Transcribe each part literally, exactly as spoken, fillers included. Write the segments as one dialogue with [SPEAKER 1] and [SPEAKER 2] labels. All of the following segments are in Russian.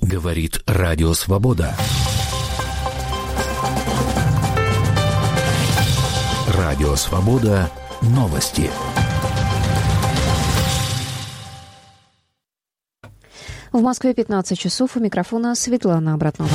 [SPEAKER 1] Говорит Радио Свобода. Радио Свобода. Новости.
[SPEAKER 2] В Москве пятнадцать часов. У микрофона Светлана Обратнова.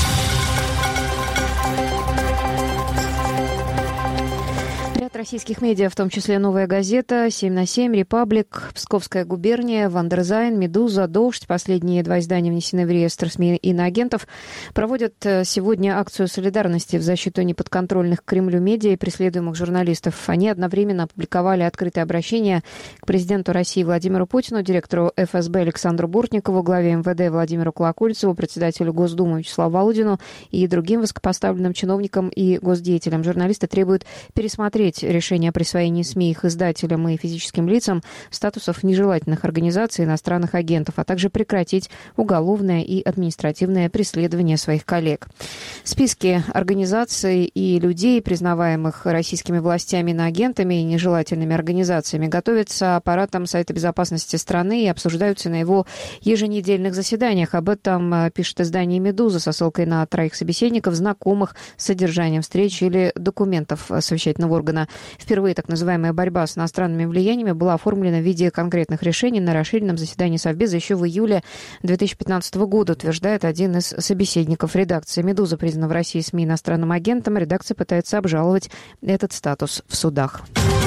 [SPEAKER 2] Российских медиа, в том числе «Новая газета», семь на семь, «Репаблик», Псковская губерния, «Вандерзайн», «Медуза», «Дождь», последние два издания внесены в реестр СМИ иноагентов, проводят сегодня акцию солидарности в защиту неподконтрольных Кремлю медиа и преследуемых журналистов. Они одновременно опубликовали открытое обращение к президенту России Владимиру Путину, директору эф эс бэ Александру Бортникову, главе эм вэ дэ Владимиру Колокольцеву, председателю Госдумы Вячеславу Володину и другим высокопоставленным чиновникам и госдеятелям. Журналисты требуют пересмотреть решение о присвоении СМИ их издателям и физическим лицам статусов нежелательных организаций иностранных агентов, а также прекратить уголовное и административное преследование своих коллег. Списки организаций и людей, признаваемых российскими властями иноагентами и нежелательными организациями, готовятся аппаратом Совета безопасности страны и обсуждаются на его еженедельных заседаниях. Об этом пишет издание «Медуза» со ссылкой на троих собеседников, знакомых с содержанием встреч или документов совещательного органа. Впервые так называемая борьба с иностранными влияниями была оформлена в виде конкретных решений на расширенном заседании Совбеза еще в июле две тысячи пятнадцатого года, утверждает один из собеседников редакции. «Медуза» признана в России СМИ иностранным агентом. Редакция пытается обжаловать этот статус в судах.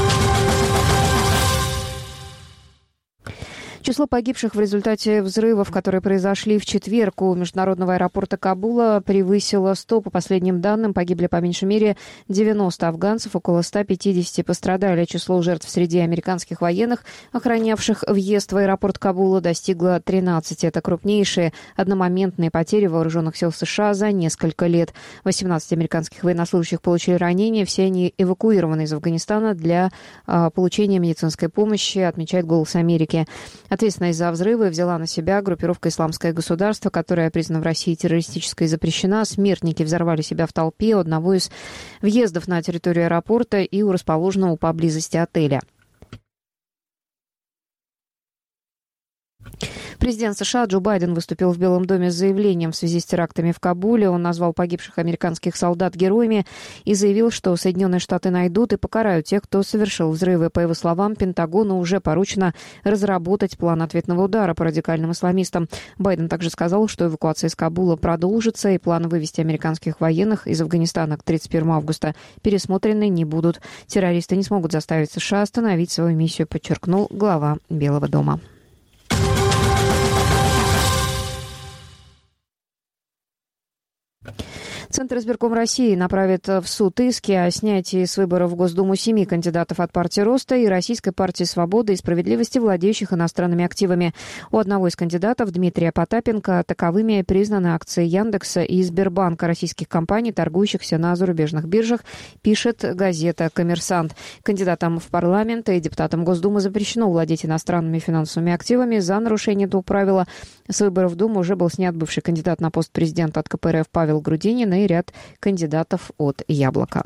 [SPEAKER 2] Число погибших в результате взрывов, которые произошли в четверг у международного аэропорта Кабула, превысило сто. По последним данным, погибли по меньшей мере девяносто афганцев, около ста пятидесяти пострадали. Число жертв среди американских военных, охранявших въезд в аэропорт Кабула, достигло тринадцати. Это крупнейшие одномоментные потери вооруженных сил США за несколько лет. восемнадцать американских военнослужащих получили ранения. Все они эвакуированы из Афганистана для а, получения медицинской помощи, отмечает «Голос Америки». Ответственность за взрывы взяла на себя группировка «Исламское государство», которая признана в России террористической и запрещена. Смертники взорвали себя в толпе у одного из въездов на территорию аэропорта и у расположенного поблизости отеля. Президент США Джо Байден выступил в Белом доме с заявлением в связи с терактами в Кабуле. Он назвал погибших американских солдат героями и заявил, что Соединенные Штаты найдут и покарают тех, кто совершил взрывы. По его словам, Пентагону уже поручено разработать план ответного удара по радикальным исламистам. Байден также сказал, что эвакуация из Кабула продолжится, и планы вывести американских военных из Афганистана к тридцать первому августа пересмотрены не будут. Террористы не смогут заставить США остановить свою миссию, подчеркнул глава Белого дома. Центр избирком России направит в суд иски о снятии с выборов в Госдуму семи кандидатов от партии Роста и Российской партии Свободы и Справедливости, владеющих иностранными активами. У одного из кандидатов, Дмитрия Потапенко, таковыми признаны акции Яндекса и Сбербанка, российских компаний, торгующихся на зарубежных биржах, пишет газета «Коммерсант». Кандидатам в парламент и депутатам Госдумы запрещено владеть иностранными финансовыми активами. За нарушение этого правила с выборов в Думу уже был снят бывший кандидат на пост президента от ка пэ эр эф Павел Грудинин и ряд кандидатов от «Яблока».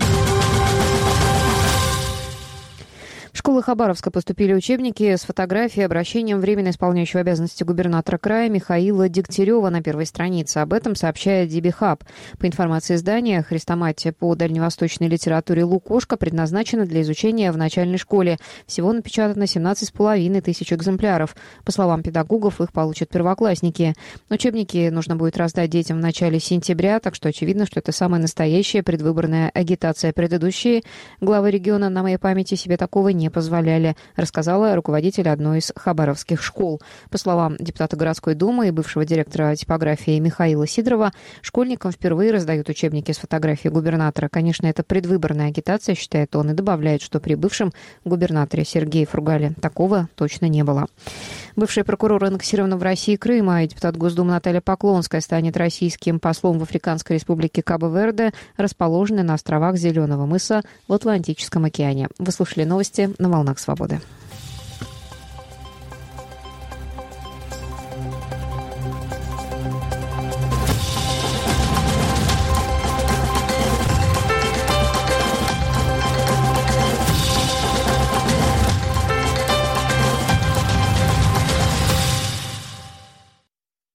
[SPEAKER 2] В школы Хабаровска поступили учебники с фотографией и обращением временно исполняющего обязанности губернатора края Михаила Дегтярева на первой странице. Об этом сообщает ди би хаб. По информации издания, хрестоматия по дальневосточной литературе «Лукошко» предназначена для изучения в начальной школе. Всего напечатано семнадцать с половиной тысяч экземпляров. По словам педагогов, их получат первоклассники. Учебники нужно будет раздать детям в начале сентября, так что очевидно, что это самая настоящая предвыборная агитация. Предыдущие главы региона, на моей памяти, себе такого не позволяли, рассказала руководитель одной из хабаровских школ. По словам депутата городской думы и бывшего директора типографии Михаила Сидорова, школьникам впервые раздают учебники с фотографией губернатора. Конечно, это предвыборная агитация, считает он, и добавляет, что при бывшем губернаторе Сергее Фургале такого точно не было. Бывший прокурор аннексированного в России Крыма и депутат Госдумы Наталья Поклонская станет российским послом в Африканской республике Кабо-Верде, расположенной на островах Зеленого мыса в Атлантическом океане. Вы слушали новости на «Волнах Свободы».